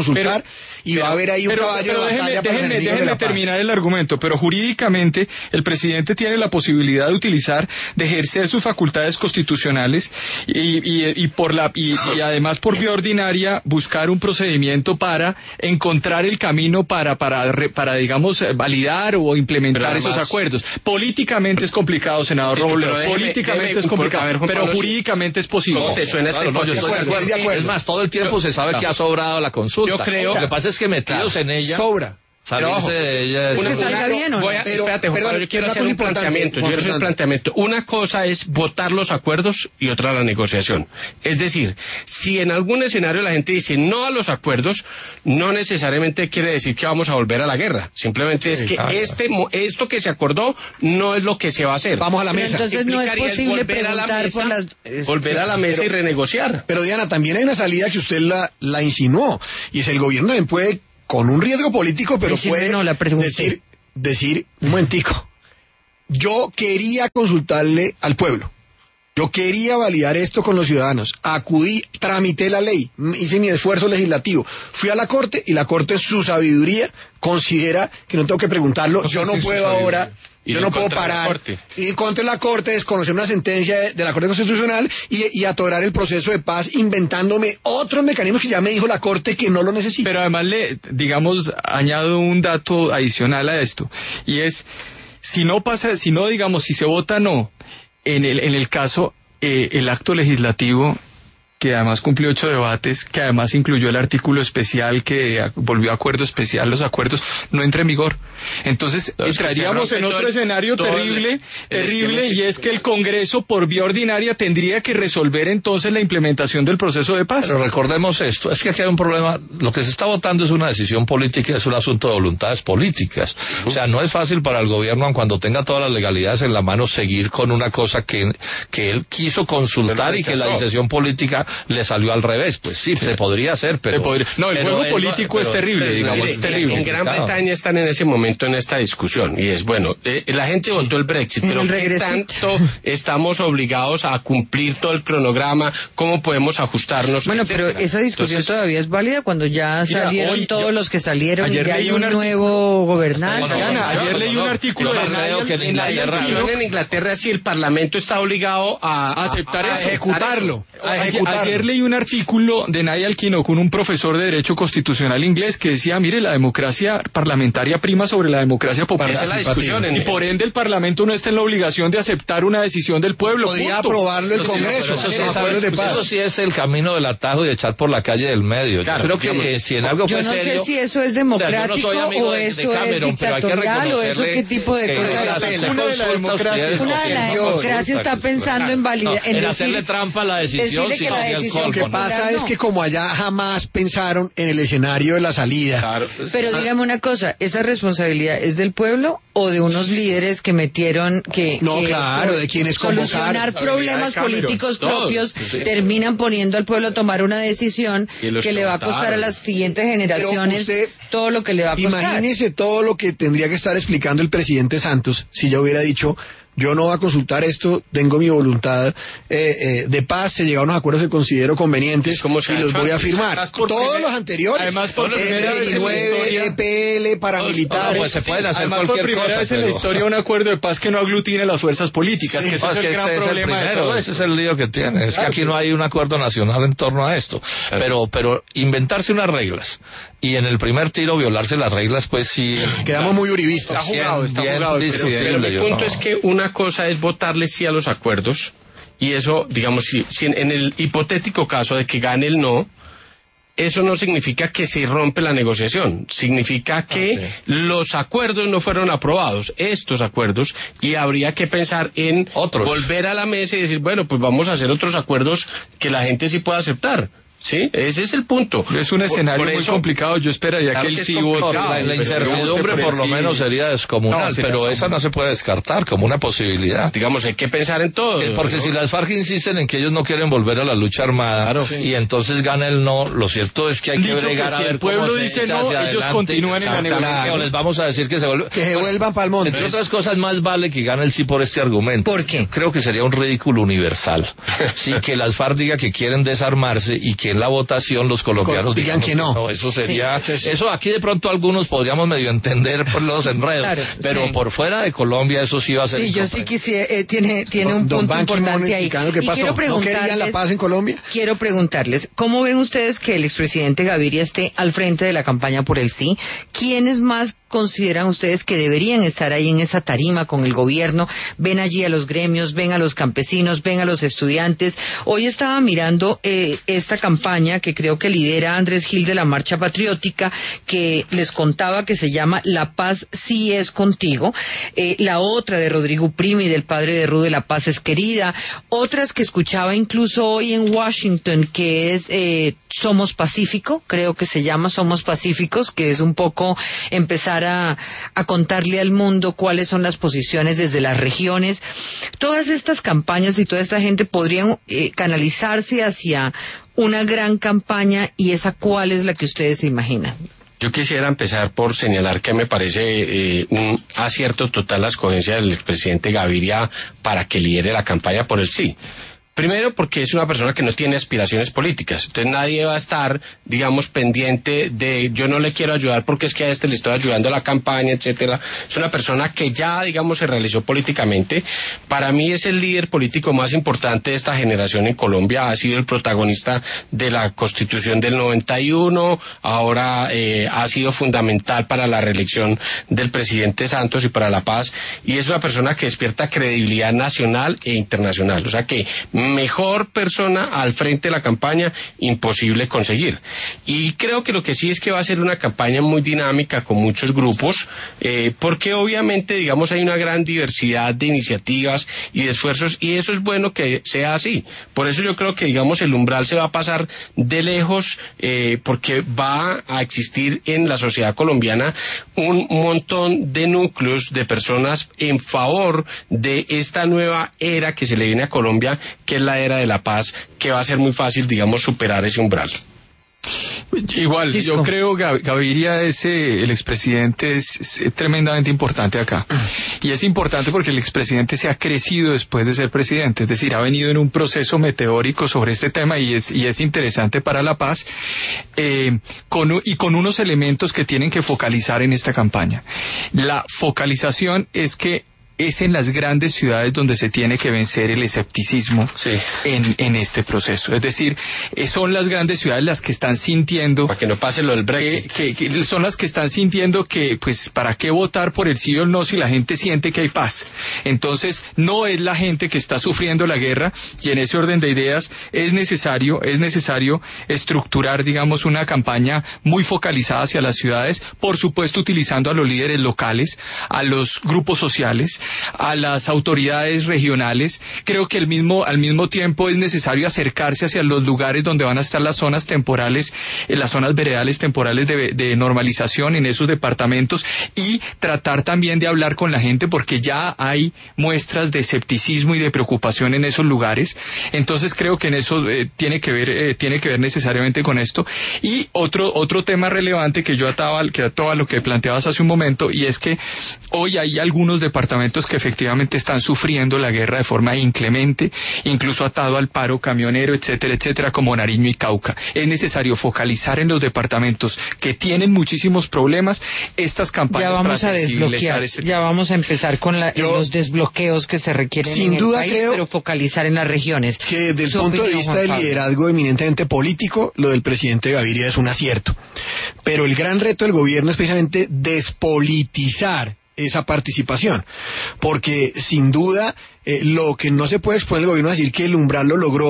y va a haber ahí un caballo de batalla. Déjenme terminar el argumento, pero jurídicamente el presidente tiene la posibilidad de ejercer sus facultades constitucionales y además por vía ordinaria buscar un procedimiento para encontrar el camino para digamos, validar o implementar esos acuerdos. Políticamente es complicado, senador Robledo. Políticamente es complicado, pero jurídicamente es posible. ¿Cómo te suena yo estoy de acuerdo. Es más, todo el tiempo se sabe que ha sobrado la consulta. Yo creo. Lo que pasa es que metidos en ella. Sobra. Salirse de ella es que salga bien, ¿o no? Espérate, Juan Pablo, yo quiero hacer un planteamiento. Una cosa es votar los acuerdos y otra la negociación. Es decir, si en algún escenario la gente dice no a los acuerdos, no necesariamente quiere decir que vamos a volver a la guerra. Simplemente es que esto que se acordó no es lo que se va a hacer. Vamos a la mesa. Entonces no es posible preguntar por las... Volver a la mesa y renegociar. Pero Diana, también hay una salida que usted la insinuó, y es el gobierno también puede, con un riesgo político, pero puede decir, un momentico, yo quería consultarle al pueblo, yo quería validar esto con los ciudadanos, acudí, tramité la ley, hice mi esfuerzo legislativo, fui a la Corte, y la Corte, su sabiduría, considera que no tengo que preguntarlo, yo no puedo ahora... Yo no puedo parar y en contra de la Corte, desconocer una sentencia de la Corte Constitucional y atorar el proceso de paz inventándome otros mecanismos que ya me dijo la Corte que no lo necesita. Pero además añado un dato adicional a esto, y es, si se vota no, en el caso, el acto legislativo, que además cumplió 8 debates, que además incluyó el artículo especial que volvió a acuerdo especial, los acuerdos no entra en vigor. Entonces entraríamos en otro escenario terrible, y es que el Congreso por vía ordinaria tendría que resolver entonces la implementación del proceso de paz. Pero recordemos esto, es que aquí hay un problema, lo que se está votando es una decisión política, es un asunto de voluntades políticas. O sea, no es fácil para el gobierno, cuando tenga todas las legalidades en la mano, seguir con una cosa que él quiso consultar y que la decisión política le salió al revés. Pues sí, se podría hacer, pero... No, el juego político es terrible, digamos, es terrible. En Gran Bretaña están en ese momento en esta discusión, y es, la gente votó el Brexit, pero ¿qué tanto estamos obligados a cumplir todo el cronograma? ¿Cómo podemos ajustarnos? Bueno, pero esa discusión todavía es válida cuando ya salieron todos los que salieron y ya hay un nuevo gobernante. Ayer leí un artículo en Inglaterra, si el Parlamento está obligado a aceptar eso, ejecutarlo. Ayer leí un artículo de Nadia Alquinocun, un profesor de Derecho Constitucional inglés, que decía, mire, la democracia parlamentaria prima sobre la democracia popular. Esa es la discusión. Y por ende el Parlamento no está en la obligación de aceptar una decisión del pueblo. Podría aprobarlo el Congreso. Eso sí es el camino del atajo y de echar por la calle del medio. Claro, yo creo que si en algo fue serio... Yo no sé si eso es democrático, o eso es dictatorial, o eso qué tipo de cosas. Una de la democracia está pensando en hacerle trampa a la decisión. Lo que pasa es que como allá jamás pensaron en el escenario de la salida. Claro. Pero dígame una cosa, ¿esa responsabilidad es del pueblo o de unos líderes que metieron de quienes solucionar problemas políticos propios, terminan poniendo al pueblo a tomar una decisión que le va a costar a las siguientes generaciones todo lo que le va a costar? Imagínese todo lo que tendría que estar explicando el presidente Santos si ya hubiera dicho: yo no voy a consultar esto, tengo mi voluntad de paz, se llegaron a unos acuerdos que considero convenientes y los voy a firmar. Todos los anteriores, además por primera vez en la historia, EPL, paramilitares, pues se pueden hacer además cualquier por primera vez en la historia un acuerdo de paz que no aglutine las fuerzas políticas, que ese es el gran problema de todo. Ese es el lío que tiene, es que aquí no hay un acuerdo nacional en torno a esto, pero inventarse unas reglas y en el primer tiro violarse las reglas, pues sí. Quedamos muy uribistas. Está jugado. Pero mi punto es que una cosa es votarle sí a los acuerdos, y eso, digamos, si en el hipotético caso de que gane el no, eso no significa que se rompe la negociación, significa que los acuerdos no fueron aprobados, estos acuerdos, y habría que pensar en volver a la mesa y decir, bueno, pues vamos a hacer otros acuerdos que la gente sí pueda aceptar. ¿Sí? Ese es el punto. Es un escenario muy complicado. Yo esperaría que el sí vote. La incertidumbre por lo menos sería descomunal, pero esa no se puede descartar como una posibilidad. Digamos, hay que pensar en todo. Porque si las FARC insisten en que ellos no quieren volver a la lucha armada, y entonces gana el no, lo cierto es que hay que bregar a ver el pueblo dice no, ellos continúan en la negociación. Les vamos a decir que se vuelvan para el monte. Entre otras cosas, más vale que gane el sí por este argumento. ¿Por qué? Creo que sería un ridículo universal. Sí, que las FARC diga que quieren desarmarse y que en la votación los colombianos digan que no. Eso sería, eso aquí de pronto algunos podríamos medio entender por los enredos, pero por fuera de Colombia eso sí va a ser. Sí, yo sí quisiera, tiene un punto importante ahí. ¿Qué pasó? Quiero preguntarles, ¿no querían la paz en Colombia? Quiero preguntarles, ¿cómo ven ustedes que el expresidente Gaviria esté al frente de la campaña por el sí? ¿Quiénes más consideran ustedes que deberían estar ahí en esa tarima con el gobierno? Ven allí a los gremios, ven a los campesinos, ven a los estudiantes. Hoy estaba mirando esta campaña que creo que lidera Andrés Gil de la Marcha Patriótica, que les contaba que se llama La Paz sí es contigo. La otra de Rodrigo Primi, del padre de Rude, La Paz es querida. Otras que escuchaba incluso hoy en Washington, que es Somos Pacífico, creo que se llama Somos Pacíficos, que es un poco empezar a contarle al mundo cuáles son las posiciones desde las regiones. Todas estas campañas y toda esta gente podrían canalizarse hacia una gran campaña, y esa cuál es la que ustedes se imaginan. Yo quisiera empezar por señalar que me parece un acierto total la escogencia del expresidente Gaviria para que lidere la campaña por el sí. Primero, porque es una persona que no tiene aspiraciones políticas. Entonces nadie va a estar, digamos, pendiente de yo no le quiero ayudar porque es que a este le estoy ayudando a la campaña, etcétera. Es una persona que ya, digamos, se realizó políticamente. Para mí es el líder político más importante de esta generación en Colombia. Ha sido el protagonista de la Constitución del 91. Ahora ha sido fundamental para la reelección del presidente Santos y para la paz. Y es una persona que despierta credibilidad nacional e internacional. O sea que mejor persona al frente de la campaña imposible conseguir. Y creo que lo que sí es que va a ser una campaña muy dinámica con muchos grupos, porque obviamente, digamos, hay una gran diversidad de iniciativas y de esfuerzos, y eso es bueno que sea así. Por eso yo creo que, digamos, el umbral se va a pasar de lejos, porque va a existir en la sociedad colombiana un montón de núcleos de personas en favor de esta nueva era que se le viene a Colombia, que es la era de la paz, que va a ser muy fácil, digamos, superar ese umbral. Igual, yo creo que Gaviria, el expresidente, es tremendamente importante acá. Y es importante porque el expresidente se ha crecido después de ser presidente, es decir, ha venido en un proceso meteórico sobre este tema, y es interesante para la paz, con unos elementos que tienen que focalizar en esta campaña. La focalización es que es en las grandes ciudades donde se tiene que vencer el escepticismo en este proceso. Es decir, son las grandes ciudades las que están sintiendo... Para que no pase lo del Brexit. Que son las que están sintiendo que, pues, ¿para qué votar por el sí o el no si la gente siente que hay paz? Entonces, no es la gente que está sufriendo la guerra, y en ese orden de ideas es necesario estructurar, digamos, una campaña muy focalizada hacia las ciudades, por supuesto utilizando a los líderes locales, a los grupos sociales, a las autoridades regionales. Creo que al mismo tiempo es necesario acercarse hacia los lugares donde van a estar las zonas temporales, las zonas veredales temporales de normalización en esos departamentos, y tratar también de hablar con la gente, porque ya hay muestras de escepticismo y de preocupación en esos lugares. Entonces creo que en eso tiene que ver necesariamente con esto. Y otro tema relevante que yo ataba a lo que planteabas hace un momento, y es que hoy hay algunos departamentos que efectivamente están sufriendo la guerra de forma inclemente, incluso atado al paro camionero, etcétera, etcétera, como Nariño y Cauca. Es necesario focalizar en los departamentos que tienen muchísimos problemas estas campañas para sensibilizar Ya vamos a empezar con los desbloqueos que se requieren en el país, pero focalizar en las regiones. Que desde el punto de vista del liderazgo eminentemente político, lo del presidente Gaviria es un acierto. Pero el gran reto del gobierno es precisamente despolitizar esa participación, porque sin duda lo que no se puede exponer el gobierno es decir que el umbral lo logró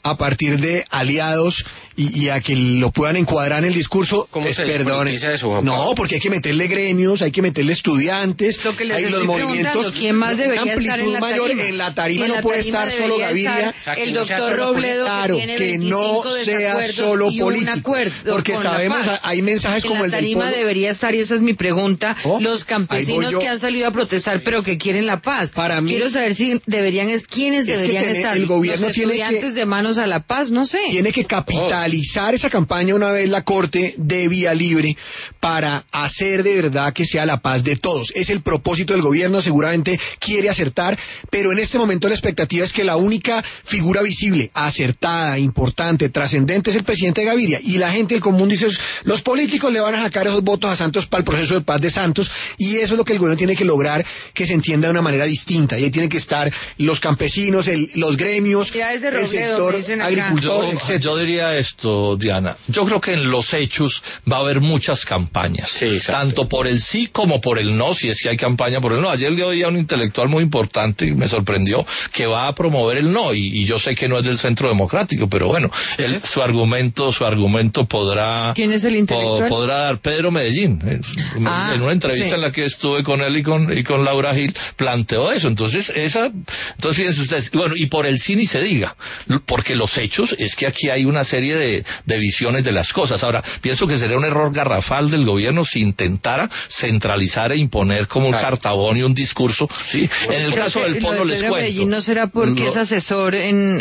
a partir de aliados y a que lo puedan encuadrar en el discurso. ¿Cómo se despolitiza eso, Juan Pablo? No, porque hay que meterle gremios, hay que meterle estudiantes, lo que les hay estoy los movimientos. ¿Quién más debería estar en la mayor, tarima? en la tarima no puede estar solo Gaviria. El doctor Robledo, claro, que tiene que no sea solo político, porque sabemos, hay mensajes como el del Polo. En la tarima debería estar, y esa es mi pregunta, los campesinos que han salido a protestar, pero que quieren la paz. Para mí, quiero saber si quiénes deberían estar. El gobierno los estudiantes de Manos a la Paz, no sé. Tiene que capitalizar esa campaña una vez la Corte de Vía Libre para hacer de verdad que sea la paz de todos. Es el propósito del gobierno, seguramente quiere acertar, pero en este momento la expectativa es que la única figura visible, acertada, importante, trascendente es el presidente Gaviria, y la gente del común dice, los políticos le van a sacar esos votos a Santos para el proceso de paz de Santos, y eso es lo que el gobierno tiene que lograr, que se entienda de una manera distinta, y ahí tienen que estar los campesinos, los gremios, el sector agricultor, etc. Yo diría esto, Diana, yo creo que en los hechos va a haber muchas campañas, tanto por el sí como por el no, si es que hay campaña por el no. Ayer le oí a un intelectual muy importante y me sorprendió que va a promover el no, y yo sé que no es del Centro Democrático, pero bueno, su argumento podrá... ¿Quién es el intelectual? Podrá dar Pedro Medellín. En una entrevista en la que estuve con él y con Laura Gil, planteó eso. Entonces fíjense ustedes, bueno, y por el sí ni se diga, porque los hechos es que aquí hay una serie de visiones de las cosas. Ahora, pienso que sería un error garrafal del gobierno si intentara centralizar e imponer como un cartabón y un discurso, ¿sí? En el caso del Polo les cuento. Medellín no será porque es asesor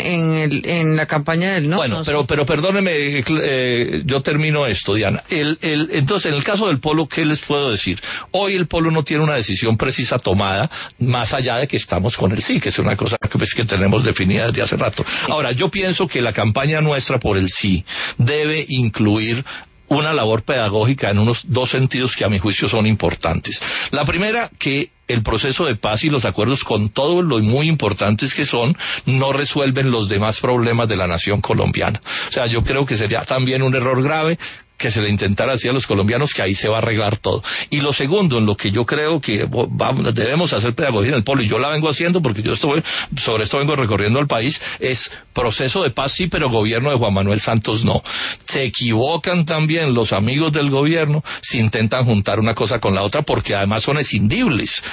en la campaña del no. Bueno, no pero perdóneme, yo termino esto, Diana. Entonces, en el caso del Polo, ¿qué les puedo decir? Hoy el Polo no tiene una decisión precisa tomada, más allá de que estamos con el sí, que es una cosa que tenemos definida desde hace rato. Ahora, yo pienso que la campaña nuestra por el sí debe incluir una labor pedagógica en unos dos sentidos que a mi juicio son importantes. La primera, que el proceso de paz y los acuerdos, con todo lo muy importantes que son, no resuelven los demás problemas de la nación colombiana. O sea, yo creo que sería también un error grave que se le intentara decir a los colombianos que ahí se va a arreglar todo. Y lo segundo, en lo que yo creo que debemos hacer pedagogía en el Polo, y yo la vengo haciendo porque sobre esto vengo recorriendo el país, es proceso de paz sí, pero gobierno de Juan Manuel Santos no. Se equivocan también los amigos del gobierno si intentan juntar una cosa con la otra, porque además son escindibles.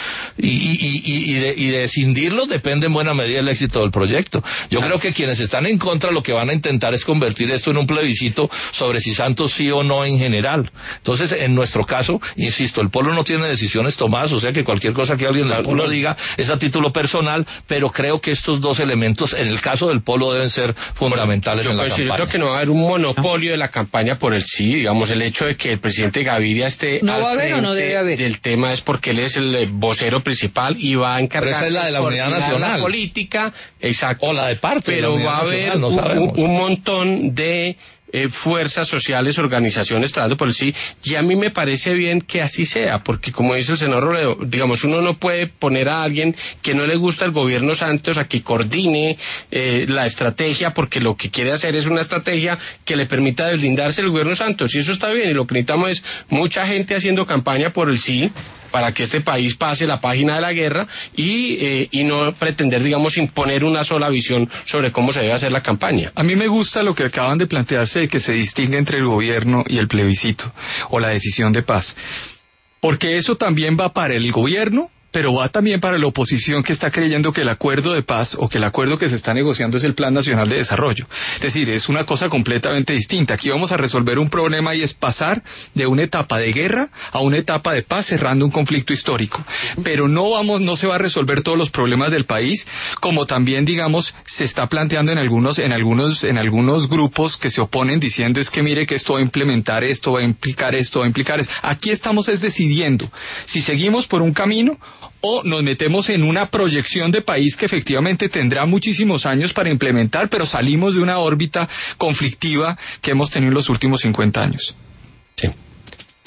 Y de escindirlos depende en buena medida el éxito del proyecto. Yo creo que quienes están en contra lo que van a intentar es convertir esto en un plebiscito sobre si Santos sí o no en general. Entonces, en nuestro caso, insisto, el Polo no tiene decisiones tomadas, o sea que cualquier cosa que alguien del Polo diga es a título personal, pero creo que estos dos elementos, en el caso del Polo, deben ser fundamentales en la campaña. Yo creo que no va a haber un monopolio de la campaña por el sí, digamos, el hecho de que el presidente Gaviria esté ¿no va a haber o no debe haber? Del tema es porque él es el vocero principal y va a encargarse esa es la de la unidad nacional, la política, exacto, o la de parte, pero de la va a haber un montón de fuerzas sociales, organizaciones tratando por el sí, y a mí me parece bien que así sea, porque como dice el senador Robledo, digamos, uno no puede poner a alguien que no le gusta el gobierno Santos a que coordine la estrategia, porque lo que quiere hacer es una estrategia que le permita deslindarse del gobierno Santos, y eso está bien, y lo que necesitamos es mucha gente haciendo campaña por el sí, para que este país pase la página de la guerra y no pretender, digamos, imponer una sola visión sobre cómo se debe hacer la campaña. A mí me gusta lo que acaban de plantearse de que se distingue entre el gobierno y el plebiscito o la decisión de paz, porque eso también va para el gobierno, pero va también para la oposición, que está creyendo que el acuerdo de paz o que el acuerdo que se está negociando es el Plan Nacional de Desarrollo. Es decir, es una cosa completamente distinta. Aquí vamos a resolver un problema y es pasar de una etapa de guerra a una etapa de paz, cerrando un conflicto histórico. Pero no se va a resolver todos los problemas del país, como también, digamos, se está planteando en algunos grupos que se oponen diciendo es que mire que esto va a implementar esto, va a implicar esto, va a implicar esto. Aquí estamos decidiendo si seguimos por un camino o nos metemos en una proyección de país que efectivamente tendrá muchísimos años para implementar, pero salimos de una órbita conflictiva que hemos tenido en los últimos 50 años. Sí.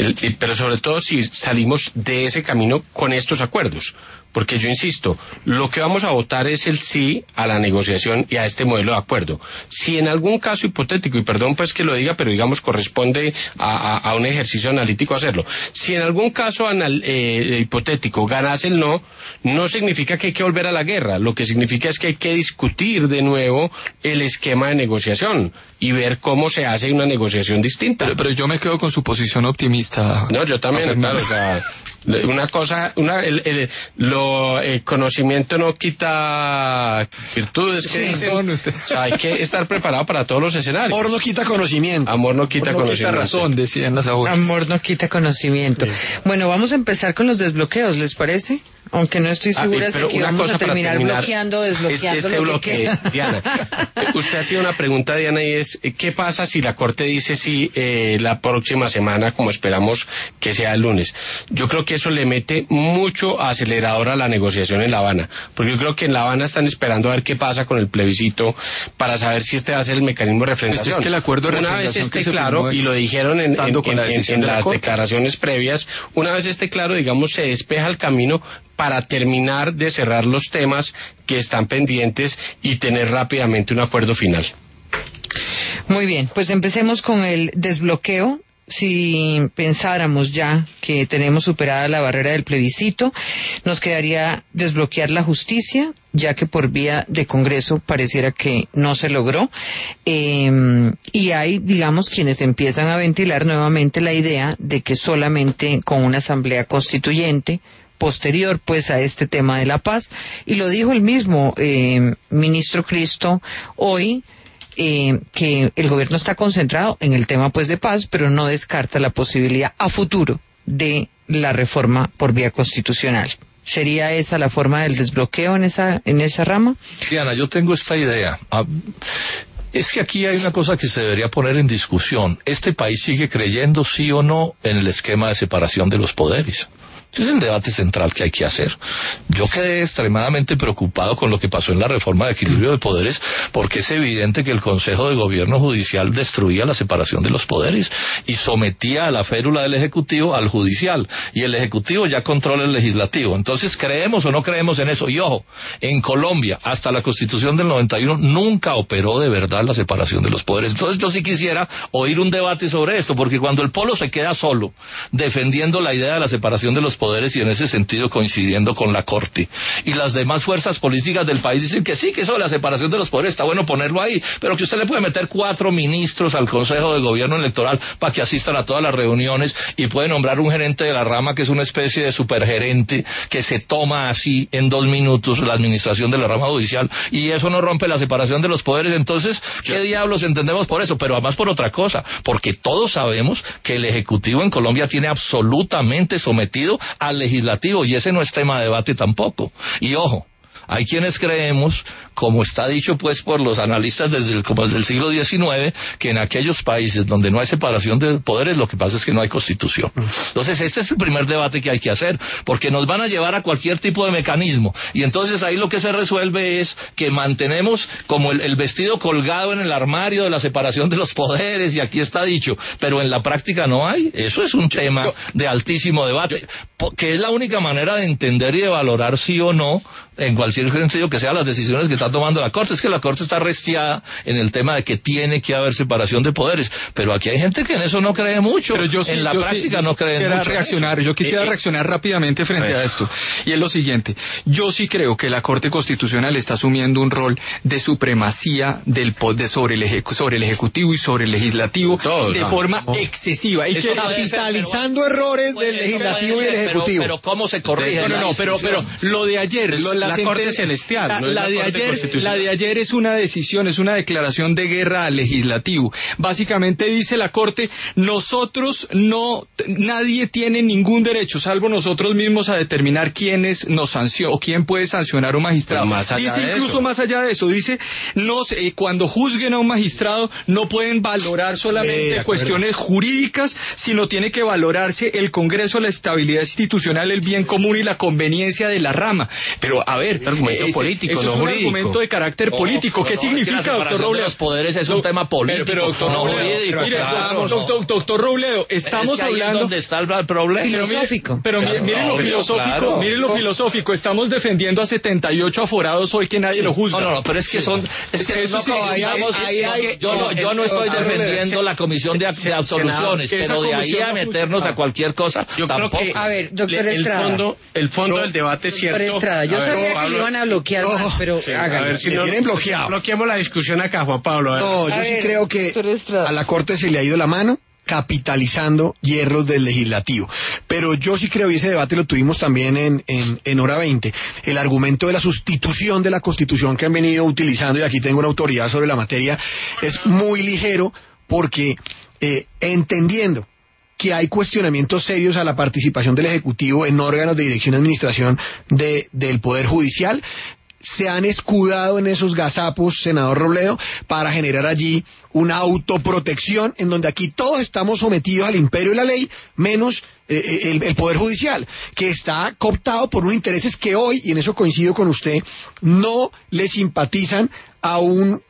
pero sobre todo si salimos de ese camino con estos acuerdos. Porque yo insisto, lo que vamos a votar es el sí a la negociación y a este modelo de acuerdo. Si en algún caso hipotético, y perdón pues que lo diga, pero digamos corresponde a un ejercicio analítico hacerlo, si en algún caso hipotético ganase el no, no significa que hay que volver a la guerra, lo que significa es que hay que discutir de nuevo el esquema de negociación y ver cómo se hace una negociación distinta. Pero yo me quedo con su posición optimista. No, yo también, claro, o sea... Una cosa, el conocimiento no quita virtudes, que dicen. O sea, hay que estar preparado para todos los escenarios. Amor no quita conocimiento. Amor no quita conocimiento. Quita razón, decían las abuelas. Amor no quita conocimiento. Sí. Bueno, vamos a empezar con los desbloqueos, ¿les parece? Aunque no estoy segura si aquí vamos a terminar bloqueando, desbloqueando este lo bloque, que Diana, usted ha sido una pregunta, Diana, y es, ¿qué pasa si la Corte dice sí la próxima semana, como esperamos que sea el lunes? Yo creo que eso le mete mucho acelerador a la negociación en La Habana, porque yo creo que en La Habana están esperando a ver qué pasa con el plebiscito para saber si este va a ser el mecanismo de refrendación. Pues es que el acuerdo de una vez esté claro, y lo dijeron en las declaraciones previas, una vez esté claro, digamos, se despeja el camino para terminar de cerrar los temas que están pendientes y tener rápidamente un acuerdo final. Muy bien, pues empecemos con el desbloqueo. Si pensáramos ya que tenemos superada la barrera del plebiscito, nos quedaría desbloquear la justicia, ya que por vía de Congreso pareciera que no se logró. Y hay, digamos, quienes empiezan a ventilar nuevamente la idea de que solamente con una asamblea constituyente posterior pues a este tema de la paz, y lo dijo el mismo ministro Cristo hoy, que el gobierno está concentrado en el tema pues de paz, pero no descarta la posibilidad a futuro de la reforma por vía constitucional. ¿Sería esa la forma del desbloqueo en esa rama? Diana, yo tengo esta idea. Es que aquí hay una cosa que se debería poner en discusión. ¿Este país sigue creyendo sí o no en el esquema de separación de los poderes? Ese es el debate central que hay que hacer. Yo quedé extremadamente preocupado con lo que pasó en la reforma de equilibrio de poderes, porque es evidente que el Consejo de Gobierno Judicial destruía la separación de los poderes y sometía a la férula del Ejecutivo al Judicial, y el Ejecutivo ya controla el Legislativo. Entonces, ¿creemos o no creemos en eso? Y ojo, en Colombia, hasta la Constitución del 91, nunca operó de verdad la separación de los poderes. Entonces, yo sí quisiera oír un debate sobre esto, porque cuando el polo se queda solo defendiendo la idea de la separación de los poderes y en ese sentido coincidiendo con la Corte, y las demás fuerzas políticas del país dicen que sí, que eso de la separación de los poderes está bueno ponerlo ahí, pero que usted le puede meter 4 ministros al Consejo de Gobierno Electoral para que asistan a todas las reuniones, y puede nombrar un gerente de la rama que es una especie de supergerente que se toma así en 2 minutos la administración de la rama judicial, y eso no rompe la separación de los poderes. Entonces, ¿qué diablos entendemos por eso? Pero además por otra cosa, porque todos sabemos que el Ejecutivo en Colombia tiene absolutamente sometido al Legislativo, y ese no es tema de debate tampoco. Y ojo, hay quienes creemos, como está dicho pues por los analistas desde el siglo XIX, que en aquellos países donde no hay separación de poderes, lo que pasa es que no hay constitución. Entonces este es el primer debate que hay que hacer, porque nos van a llevar a cualquier tipo de mecanismo, y entonces ahí lo que se resuelve es que mantenemos como el vestido colgado en el armario de la separación de los poderes, y aquí está dicho, pero en la práctica no hay. Eso es un tema de altísimo debate, que es la única manera de entender y de valorar sí o no, en cualquier sentido que sean las decisiones que está tomando la Corte. Es que la Corte está restiada en el tema de que tiene que haber separación de poderes, pero aquí hay gente que en eso no cree mucho, pero en la práctica no cree mucho. Yo quisiera reaccionar rápidamente frente a esto, y es lo siguiente: yo sí creo que la Corte Constitucional está asumiendo un rol de supremacía sobre el Ejecutivo y sobre el Legislativo de forma excesiva, y que capitalizando errores del Legislativo y del Ejecutivo. Pero ¿cómo se corrige? Pero lo de ayer, la Corte Celestial, la de ayer es una decisión, es una declaración de guerra al Legislativo. Básicamente dice la Corte: nadie tiene ningún derecho, salvo nosotros mismos, a determinar quiénes nos sancionan o quién puede sancionar a un magistrado. Dice incluso más allá de eso, dice, cuando juzguen a un magistrado no pueden valorar solamente cuestiones jurídicas, sino tiene que valorarse el Congreso, la estabilidad institucional, el bien común y la conveniencia de la rama. Pero a ver, argumento político, no jurídico. argumento de carácter político. ¿Qué significa, doctor Robledo? Los poderes es un tema político. Pero doctor Robledo, doctor Robledo, estamos hablando... ¿Dónde está el problema? Filosófico. Pero miren lo filosófico, miren lo filosófico. Estamos defendiendo a 78 aforado hoy que nadie lo juzga. No, pero es que son... Yo no estoy defendiendo la comisión de absoluciones, pero de ahí a meternos a cualquier cosa, yo tampoco. Creo que a ver, doctor Estrada. El fondo del debate es cierto. Doctor Estrada, yo sabía que le iban a bloquear más, pero a ver si no tienen bloqueado. Bloqueemos la discusión acá, Juan Pablo. No, yo sí creo que a la Corte se le ha ido la mano capitalizando hierros del legislativo. Pero yo sí creo, y ese debate lo tuvimos también en Hora 20, el argumento de la sustitución de la Constitución que han venido utilizando, y aquí tengo una autoridad sobre la materia, es muy ligero porque entendiendo que hay cuestionamientos serios a la participación del Ejecutivo en órganos de dirección y administración del Poder Judicial, se han escudado en esos gazapos, senador Robledo, para generar allí una autoprotección en donde aquí todos estamos sometidos al imperio de la ley, menos el Poder Judicial, que está cooptado por unos intereses que hoy, y en eso coincido con usted, no le simpatizan a un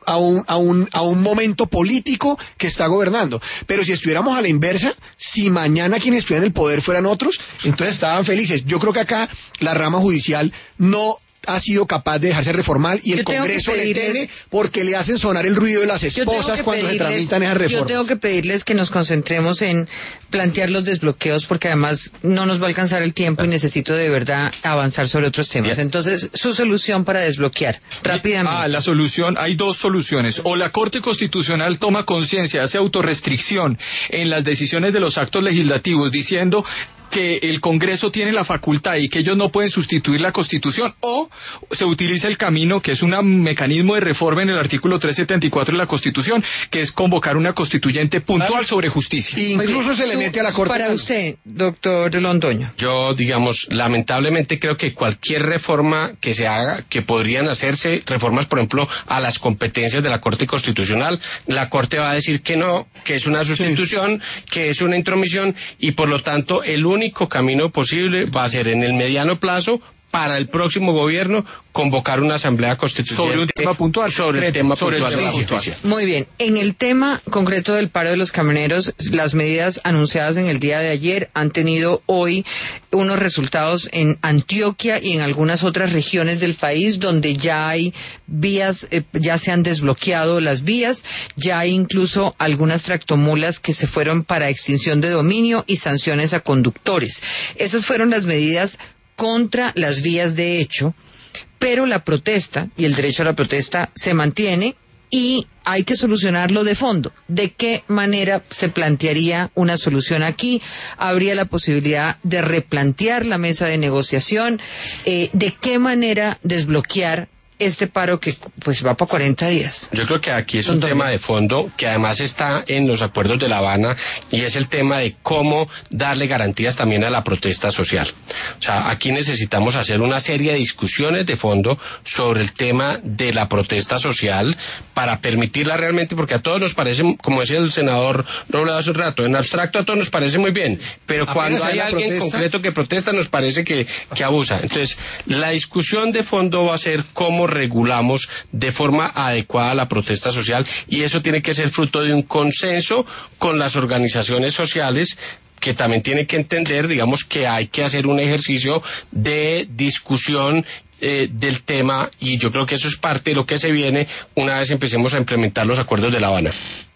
momento político que está gobernando. Pero si estuviéramos a la inversa, si mañana quienes estuvieran en el poder fueran otros, entonces estaban felices. Yo creo que acá la rama judicial no ha sido capaz de dejarse reformar y el Congreso le teme porque le hacen sonar el ruido de las esposas cuando se tramitan esas reformas. Yo tengo que pedirles que nos concentremos en plantear los desbloqueos porque además no nos va a alcanzar el tiempo y necesito de verdad avanzar sobre otros temas. Entonces, su solución para desbloquear, rápidamente. La solución, hay dos soluciones. O la Corte Constitucional toma conciencia, hace autorrestricción en las decisiones de los actos legislativos diciendo que el Congreso tiene la facultad y que ellos no pueden sustituir la Constitución, o se utiliza el camino que es un mecanismo de reforma en el artículo 374 de la Constitución, que es convocar una constituyente puntual sobre justicia. Incluso se le mete a la Corte. Para usted, doctor Londoño. Yo, digamos, lamentablemente creo que cualquier reforma que se haga, que podrían hacerse reformas, por ejemplo, a las competencias de la Corte Constitucional, la Corte va a decir que no, que es una sustitución, que es una intromisión, y por lo tanto el único camino posible va a ser en el mediano plazo para el próximo gobierno convocar una asamblea constituyente sobre un tema puntual, sobre el tema puntual de la justicia. Muy bien, en el tema concreto del paro de los camioneros, las medidas anunciadas en el día de ayer han tenido hoy unos resultados en Antioquia y en algunas otras regiones del país donde ya hay vías, ya se han desbloqueado las vías, ya hay incluso algunas tractomulas que se fueron para extinción de dominio y sanciones a conductores. Esas fueron las medidas contra las vías de hecho, pero la protesta y el derecho a la protesta se mantiene y hay que solucionarlo de fondo. ¿De qué manera se plantearía una solución aquí? ¿Habría la posibilidad de replantear la mesa de negociación? ¿De qué manera desbloquear este paro que pues va para 40 días? Yo creo que aquí es un tema de fondo que además está en los acuerdos de La Habana y es el tema de cómo darle garantías también a la protesta social. O sea, aquí necesitamos hacer una serie de discusiones de fondo sobre el tema de la protesta social para permitirla realmente, porque a todos nos parece, como decía el senador Robledo hace un rato, en abstracto a todos nos parece muy bien, pero cuando hay alguien concreto que protesta nos parece que abusa. Entonces, la discusión de fondo va a ser cómo regulamos de forma adecuada la protesta social y eso tiene que ser fruto de un consenso con las organizaciones sociales que también tienen que entender, digamos, que hay que hacer un ejercicio de discusión del tema y yo creo que eso es parte de lo que se viene una vez empecemos a implementar los acuerdos de La Habana.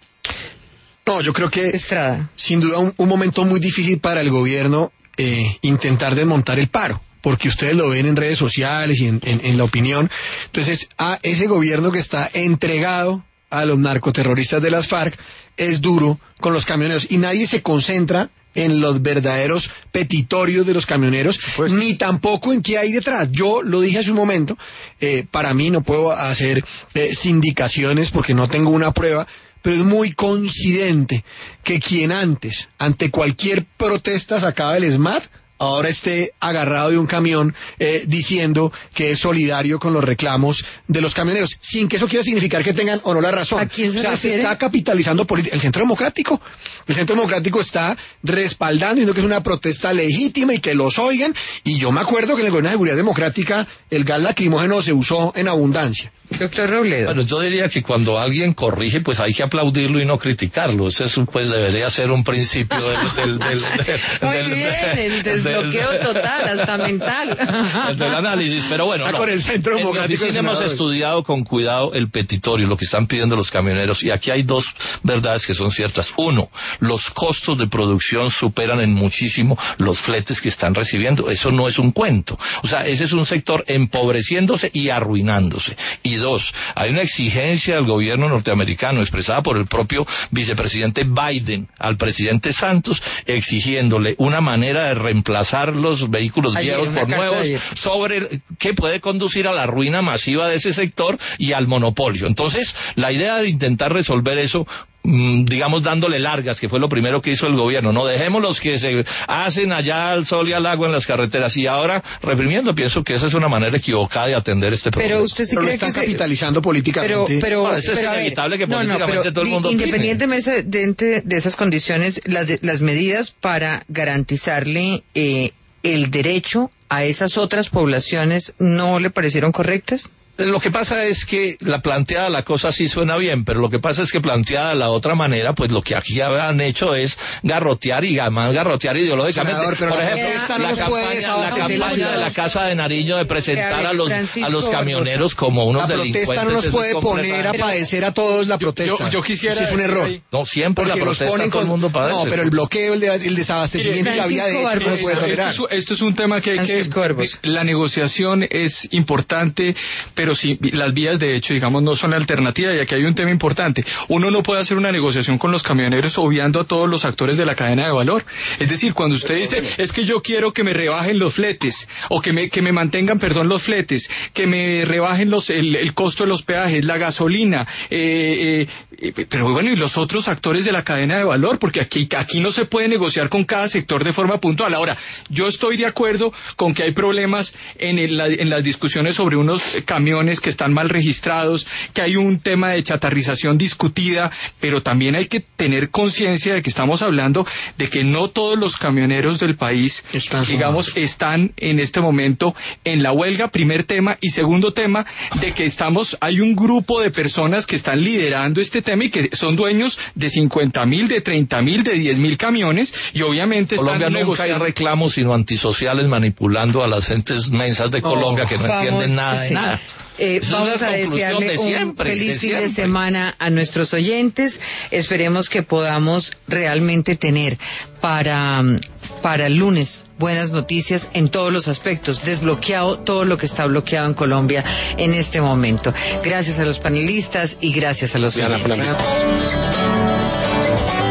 No, yo creo que Estrada, sin duda un momento muy difícil para el gobierno intentar desmontar el paro, porque ustedes lo ven en redes sociales y en la opinión. Entonces, a ese gobierno que está entregado a los narcoterroristas de las FARC es duro con los camioneros y nadie se concentra en los verdaderos petitorios de los camioneros, ni tampoco en qué hay detrás. Yo lo dije hace un momento, para mí no puedo hacer sindicaciones porque no tengo una prueba, pero es muy coincidente que quien antes, ante cualquier protesta, sacaba el SMAT, ahora esté agarrado de un camión diciendo que es solidario con los reclamos de los camioneros, sin que eso quiera significar que tengan o no la razón. ¿A quién se refiere? Se está capitalizando el Centro Democrático. El Centro Democrático está respaldando, diciendo que es una protesta legítima y que los oigan, y yo me acuerdo que en el gobierno de seguridad democrática el gas lacrimógeno se usó en abundancia. Doctor Robledo. Bueno, yo diría que cuando alguien corrige, pues hay que aplaudirlo y no criticarlo. Eso pues debería ser un principio del desbloqueo total, hasta mental. Del análisis, pero bueno, con el Centro Democrático hemos estudiado con cuidado el petitorio, lo que están pidiendo los camioneros, y aquí hay dos verdades que son ciertas. Uno, los costos de producción superan en muchísimo los fletes que están recibiendo. Eso no es un cuento. O sea, ese es un sector empobreciéndose y arruinándose. Y dos, hay una exigencia del gobierno norteamericano expresada por el propio vicepresidente Biden al presidente Santos, exigiéndole una manera de reemplazar los vehículos viejos por nuevos, que puede conducir a la ruina masiva de ese sector y al monopolio. Entonces, la idea de intentar resolver eso, digamos, dándole largas, que fue lo primero que hizo el gobierno, no dejemos los que se hacen allá al sol y al agua en las carreteras, y ahora reprimiendo, pienso que esa es una manera equivocada de atender este problema. Pero usted sí cree están capitalizando políticamente. Pero es inevitable que políticamente todo el mundo independientemente de esas condiciones, las medidas para garantizarle el derecho a esas otras poblaciones, ¿no le parecieron correctas? Lo que pasa es que la cosa sí suena bien, pero lo que pasa es que planteada de la otra manera, pues lo que aquí han hecho es garrotear, y además garrotear ideológicamente. Por ejemplo, la campaña de la Casa de Nariño de presentar a los camioneros como unos delincuentes. La protesta no nos puede poner a padecer a todos la protesta. Yo quisiera... Eso es un error. No, siempre la protesta todo el mundo padece. No, pero el bloqueo, el desabastecimiento y la vía de hecho no puede tolerar. Esto es un tema que hay que... La negociación es importante, pero si las vías de hecho, digamos, no son la alternativa, y aquí hay un tema importante. Uno no puede hacer una negociación con los camioneros obviando a todos los actores de la cadena de valor. Es decir, cuando usted dice, es que yo quiero que me rebajen los fletes, o que me mantengan, los fletes, que me rebajen el costo de los peajes, la gasolina, pero bueno, y los otros actores de la cadena de valor, porque aquí no se puede negociar con cada sector de forma puntual. Ahora, yo estoy de acuerdo con que hay problemas en las discusiones sobre unos camiones que están mal registrados, que hay un tema de chatarrización discutida, pero también hay que tener conciencia de que estamos hablando de que no todos los camioneros del país, están en este momento en la huelga, primer tema, y segundo tema, de que hay un grupo de personas que están liderando este tema y que son dueños de 50.000, de 30.000, de 10.000 camiones, y obviamente Colombia nunca hay reclamos sino antisociales manipulando a las gentes mensas de Colombia que no entienden nada de nada. Vamos a desearle un feliz fin de semana a nuestros oyentes. Esperemos que podamos realmente tener para el lunes buenas noticias en todos los aspectos, desbloqueado todo lo que está bloqueado en Colombia en este momento. Gracias a los panelistas y gracias a los oyentes.